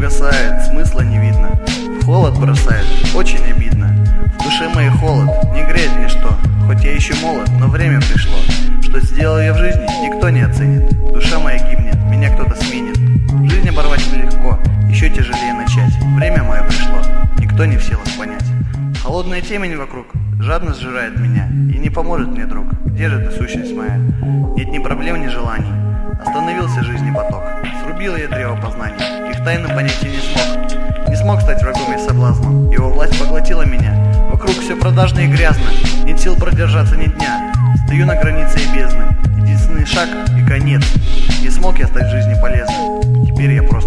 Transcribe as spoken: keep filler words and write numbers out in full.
угасает, смысла не видно. В холод бросает, очень обидно. В душе моей холод, не греет ничто. Хоть я еще молод, но время пришло. Что сделал я в жизни, никто не оценит. Душа моя гибнет, меня кто-то сменит. Жизнь оборвать нелегко, еще тяжелее начать. Время мое пришло, никто не в силах понять. Холодная темень вокруг жадно сжирает меня. И не поможет мне, друг, где же ты, сущность моя? Нет ни проблем, ни желаний. Остановился жизни поток. Срубила я древо познаний. Их тайну понять я не смог. Не смог стать врагом и соблазном. Его власть поглотила меня. Вокруг все продажно и грязно. Нет сил продержаться ни дня. Стою на границе и бездны. Единственный шаг и конец. Не смог я стать в жизни полезным. Теперь я против.